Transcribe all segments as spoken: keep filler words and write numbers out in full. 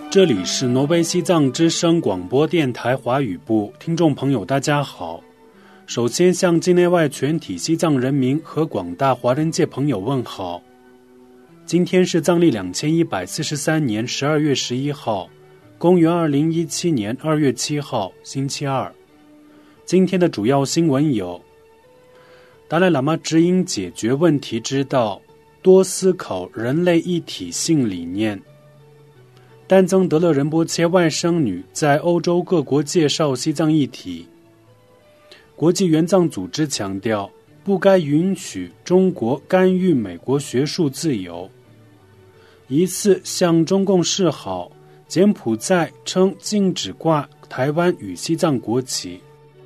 这里是挪威西藏之声广播电台华语部，听众朋友大家好。首先向境内外全体西藏人民和广大华人界朋友问好。今天是藏历两千一百四十三年十二月十一号，公元二零一七年二月七号，星期二。今天的主要新闻有：达赖喇嘛指引解决问题之道，多思考人类一体性理念。丹增德勒仁波切外甥女在欧洲各国介绍西藏议题。国际援藏组织强调，不该允许中国干预美国学术自由。疑似向中共示好，柬埔寨称禁止挂台湾与西藏国旗。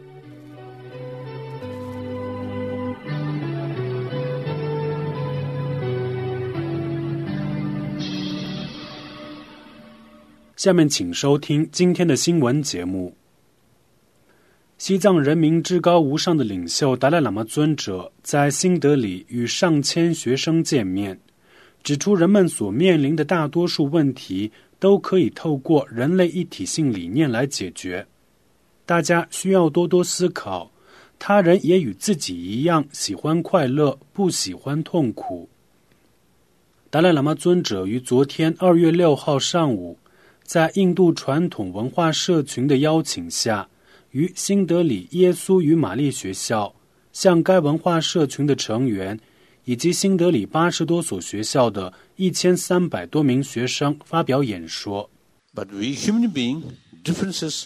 下面请收听今天的新闻节目。西藏人民至高无上的领袖达赖喇嘛尊者在新德里与上千学生见面，指出人们所面临的大多数问题都可以透过人类一体性理念来解决。大家需要多多思考，他人也与自己一样喜欢快乐，不喜欢痛苦。达赖喇嘛尊者于昨天二月六号上午，在印度传统文化社群的邀请下，于新德里耶稣与玛丽学校向该文化社群的成员以及新德里八十多所学校的一千三百多名学生发表演说。 But we human being differences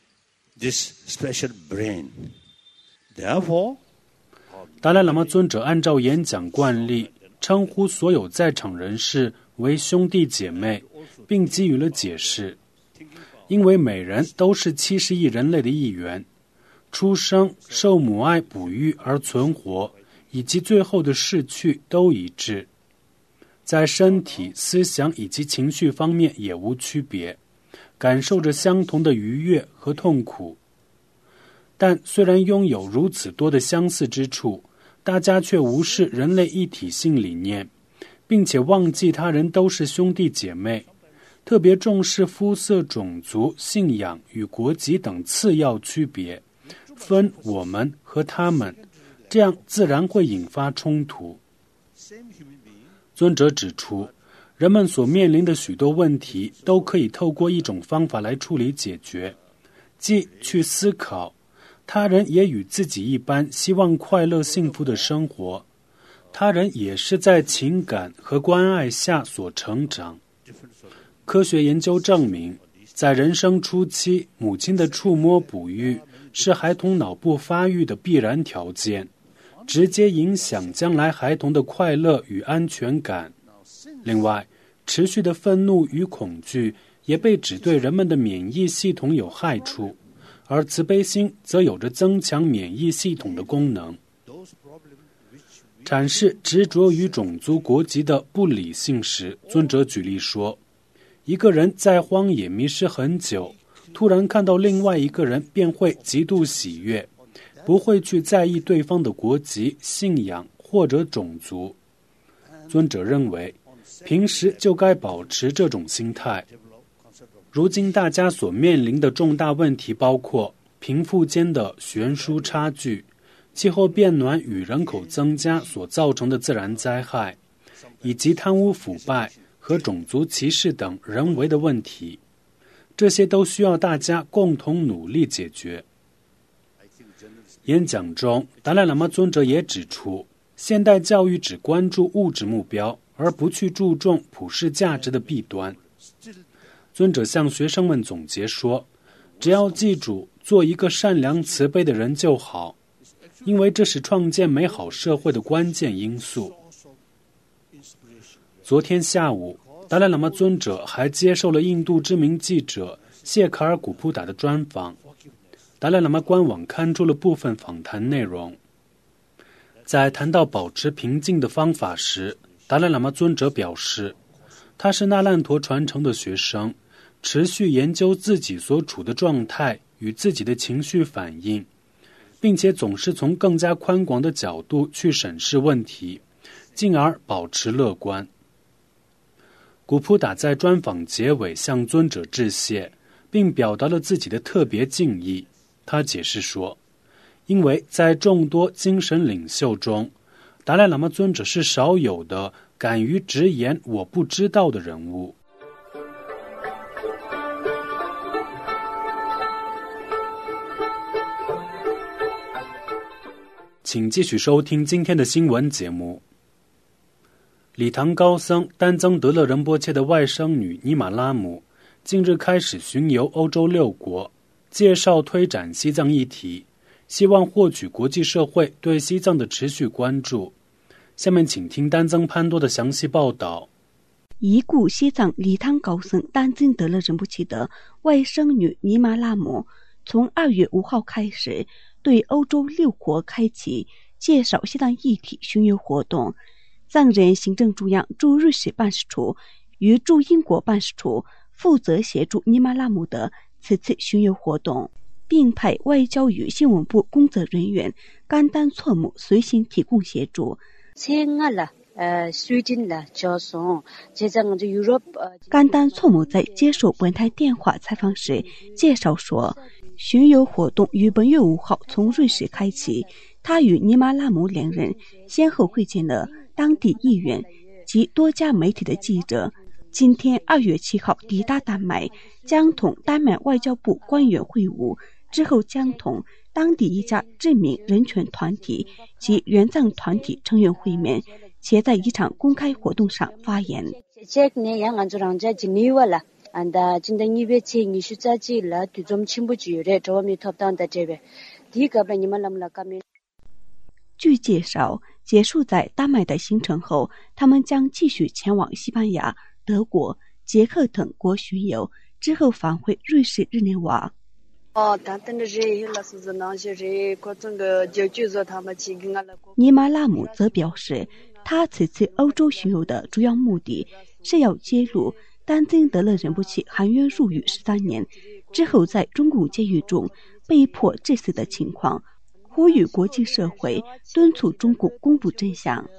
this special brain. Therefore, 达赖喇嘛尊者按照演讲惯例，称呼所有在场人士为兄弟姐妹，并给予了解释。因为每人都是七十亿人类的一员，出生、受母爱哺育而存活，以及最后的逝去都一致，在身体、思想以及情绪方面也无区别，感受着相同的愉悦和痛苦。但虽然拥有如此多的相似之处，大家却无视人类一体性理念，并且忘记他人都是兄弟姐妹，特别重视肤色、种族、信仰与国籍等次要区别，分我们和他们，这样自然会引发冲突。尊者指出，人们所面临的许多问题都可以透过一种方法来处理解决，即去思考他人也与自己一般希望快乐幸福的生活，他人也是在情感和关爱下所成长。科学研究证明，在人生初期，母亲的触摸哺育是孩童脑部发育的必然条件，直接影响将来孩童的快乐与安全感。另外，持续的愤怒与恐惧也被指对人们的免疫系统有害处，而慈悲心则有着增强免疫系统的功能。阐释执着于种族国籍的不理性时，尊者举例说，一个人在荒野迷失很久，突然看到另外一个人便会极度喜悦，不会去在意对方的国籍、信仰或者种族。尊者认为，平时就该保持这种心态。如今大家所面临的重大问题包括贫富间的悬殊差距、气候变暖与人口增加所造成的自然灾害，以及贪污腐败和种族歧视等人为的问题，这些都需要大家共同努力解决。演讲中，达赖喇嘛尊者也指出，现代教育只关注物质目标，而不去注重普世价值的弊端。尊者向学生们总结说，只要记住做一个善良慈悲的人就好，因为这是创建美好社会的关键因素。昨天下午，达赖喇嘛尊者还接受了印度知名记者谢卡尔古普达的专访。达赖喇嘛官网刊出了部分访谈内容。在谈到保持平静的方法时，达赖喇嘛尊者表示，他是那烂陀传承的学生，持续研究自己所处的状态与自己的情绪反应，并且总是从更加宽广的角度去审视问题，进而保持乐观。 古普达在专访结尾向尊者致谢，并表达了自己的特别敬意。他解释说，因为在众多精神领袖中，达赖喇嘛尊者是少有的敢于直言我不知道的人物。请继续收听今天的新闻节目。礼堂高僧丹增德勒仁波切的外甥女尼玛拉姆近日开始巡游欧洲六国，介绍推展西藏议题，希望获取国际社会对西藏的持续关注。下面请听丹增潘多的详细报道。 已故西藏礼堂高僧丹增德勒仁波切的外甥女尼玛拉姆从二月五号开始对欧洲六国开启介绍西藏议题巡游活动。藏人行政中央驻瑞士办事处与驻英国办事处负责协助尼玛拉姆的此次巡游活动，并派外交与新闻部工作人员甘丹措姆随行提供协助。甘丹措姆在接受本台电话采访时介绍说，巡游活动于本月五号从瑞士开启，他与尼玛拉姆两人先后会见了当地议员及多家媒体的记者。今天二月七号抵达丹麦，将同丹麦外交部官员会晤，之后将同当地一家知名人权团体及援藏团体成员会面，且在一场公开活动上发言。据介绍，结束在丹麦的行程后，他们将继续前往西班牙、德国、捷克等国巡游，之后返回瑞士日内瓦。尼玛拉姆则表示，他此次欧洲巡游的主要目的是要揭露丹增德勒仁波切含冤入狱十三年之后在中共监狱中被迫致死的情况，呼吁国际社会敦促中共公布真相。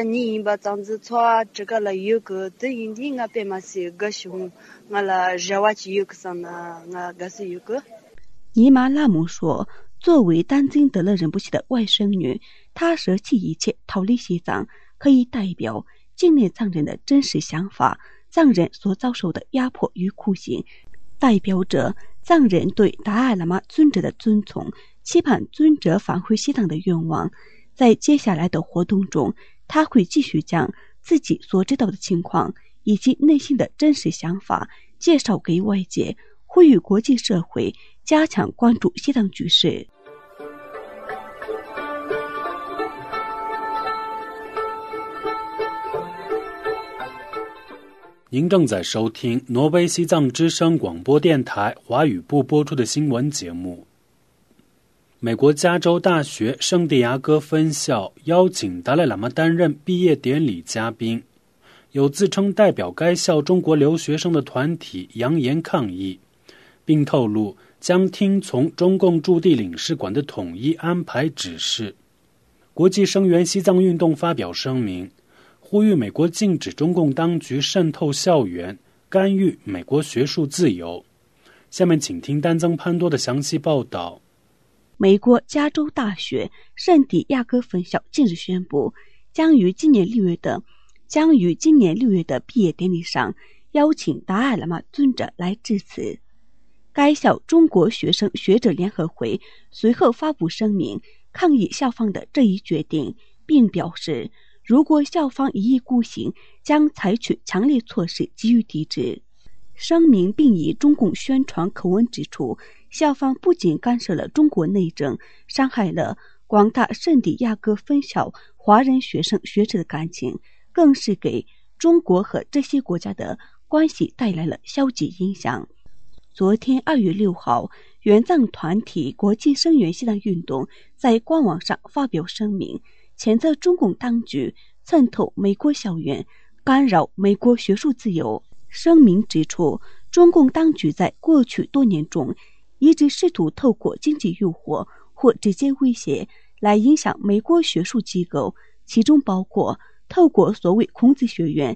尼玛拉姆说，作为丹增德勒仁波切的外甥女，她舍弃一切逃离西藏，可以代表境内藏人的真实想法，藏人所遭受的压迫与酷刑，代表着藏人对达赖喇嘛尊者的尊崇，期盼尊者返回西藏的愿望。在接下来的活动中，他会继续将自己所知道的情况以及内心的真实想法介绍给外界，呼吁国际社会加强关注西藏局势。 您正在收听挪威西藏之声广播电台华语部播出的新闻节目。美国加州大学圣地亚哥分校邀请达赖喇嘛担任毕业典礼嘉宾，有自称代表该校中国留学生的团体扬言抗议，并透露将听从中共驻地领事馆的统一安排指示。国际声援西藏运动发表声明，呼吁美国禁止中共当局渗透校园，干预美国学术自由。下面请听丹增潘多的详细报道。 美国加州大学圣地亚哥分校近日宣布，将于今年六月的将于今年六月的毕业典礼上邀请达赖喇嘛尊者来致辞。该校中国学生学者联合会随后发布声明，抗议校方的这一决定，并表示，如果校方一意孤行，将采取强烈措施给予抵制。声明并以中共宣传口吻指出，校方不仅干涉了中国内政，伤害了广大圣地亚哥分校华人学生学者的感情，更是给中国和这些国家的关系带来了消极影响。昨天二月六号，援藏团体国际声援西藏运动在官网上发表声明，谴责中共当局渗透美国校园，干扰美国学术自由。声明指出，中共当局在过去多年中一直试图透过经济诱惑或直接威胁来影响美国学术机构，其中包括透过所谓孔子学院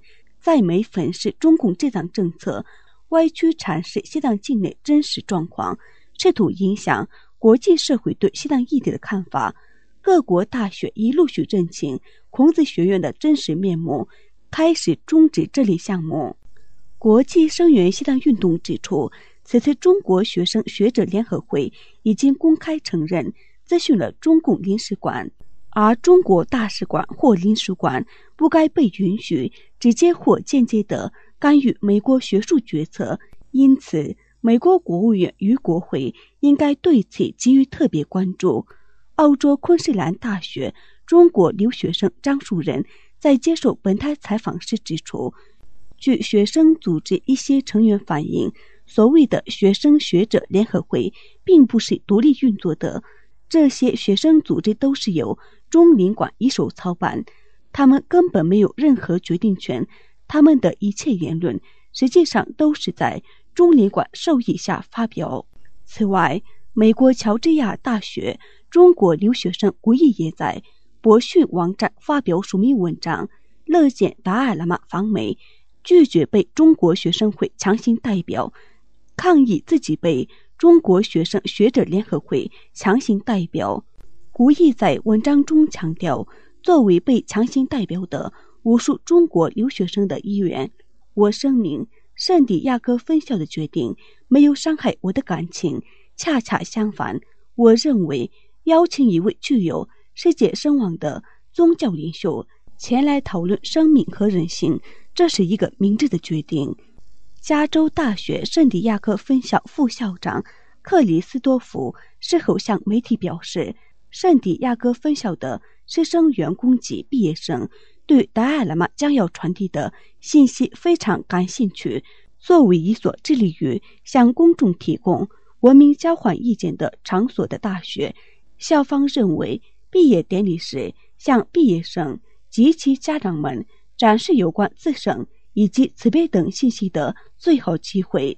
在美粉饰中共这党政策，歪曲阐释西藏境内真实状况，试图影响国际社会对西藏议题的看法。各国大学已陆续认清孔子学院的真实面目，开始终止这类项目。国际声援西藏运动指出，此次中国学生学者联合会已经公开承认咨询了中共领事馆，而中国大使馆或领事馆不该被允许直接或间接地干预美国学术决策，因此美国国务院与国会应该对此给予特别关注。澳洲昆士兰大学中国留学生张树人在接受本台采访时指出，据学生组织一些成员反映，所谓的学生学者联合会并不是独立运作的，这些学生组织都是由中领馆一手操办，他们根本没有任何决定权，他们的一切言论实际上都是在中领馆授意下发表。此外，美国乔治亚大学中国留学生古义也在博讯网站发表署名文章，乐见达赖喇嘛访美，拒绝被中国学生会强行代表，抗议自己被中国学生学者联合会强行代表。古义在文章中强调，作为被强行代表的无数中国留学生的一员，我声明圣地亚哥分校的决定没有伤害我的感情，恰恰相反，我认为邀请一位具有世界声望的宗教领袖前来讨论生命和人性，这是一个明智的决定。加州大学圣地亚哥分校副校长克里斯多夫事后向媒体表示，圣地亚哥分校的师生员工及毕业生对达赖喇嘛将要传递的信息非常感兴趣。作为一所致力于向公众提供文明交换意见的场所的大学，校方认为毕业典礼时向毕业生及其家长们展示有关自身以及慈悲等信息的最好机会。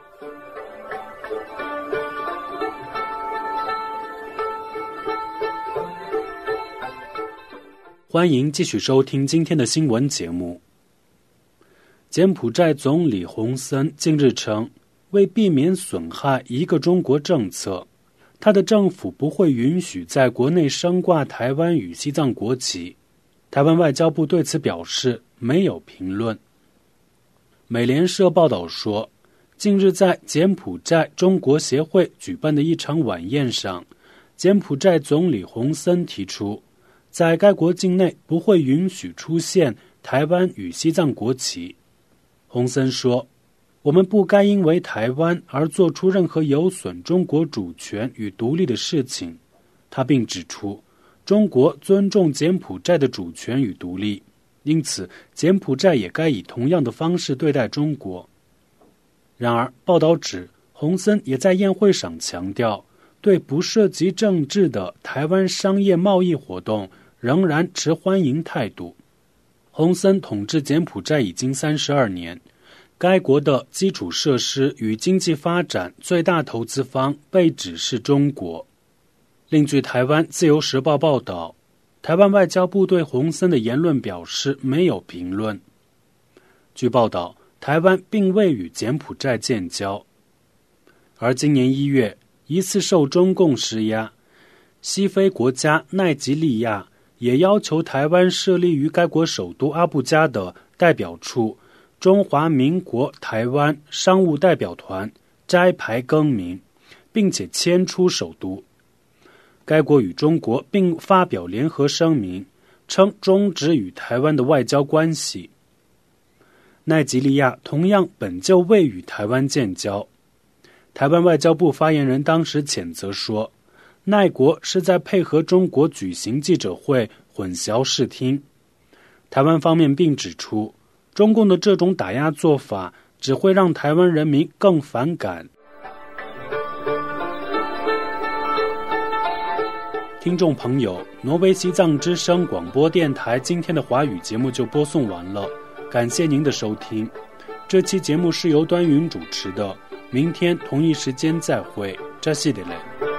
欢迎继续收听今天的新闻节目。柬埔寨总理洪森近日称，为避免损害一个中国政策，他的政府不会允许在国内升挂台湾与西藏国旗。台湾外交部对此表示没有评论。美联社报道说，近日在柬埔寨中国协会举办的一场晚宴上，柬埔寨总理洪森提出，在该国境内不会允许出现台湾与西藏国旗。洪森说，我们不该因为台湾而做出任何有损中国主权与独立的事情。他并指出，中国尊重柬埔寨的主权与独立，因此柬埔寨也该以同样的方式对待中国。然而，报道指洪森也在宴会上强调，对不涉及政治的台湾商业贸易活动仍然持欢迎态度。洪森统治柬埔寨已经三十二年，该国的基础设施与经济发展最大投资方被指是中国。另据台湾自由时报报道，台湾外交部对洪森的言论表示没有评论。据报道，台湾并未与柬埔寨建交。而今年一月，疑似受中共施压，西非国家奈及利亚也要求台湾设立于该国首都阿布加的代表处中华民国台湾商务代表团摘牌更名，并且迁出首都。该国与中国并发表联合声明，称终止与台湾的外交关系。奈及利亚同样本就未与台湾建交。台湾外交部发言人当时谴责说，奈国是在配合中国举行记者会，混淆视听。台湾方面并指出，中共的这种打压做法只会让台湾人民更反感。听众朋友，挪威西藏之声广播电台今天的华语节目就播送完了，感谢您的收听。这期节目是由端云主持的，明天同一时间再会，扎西德勒。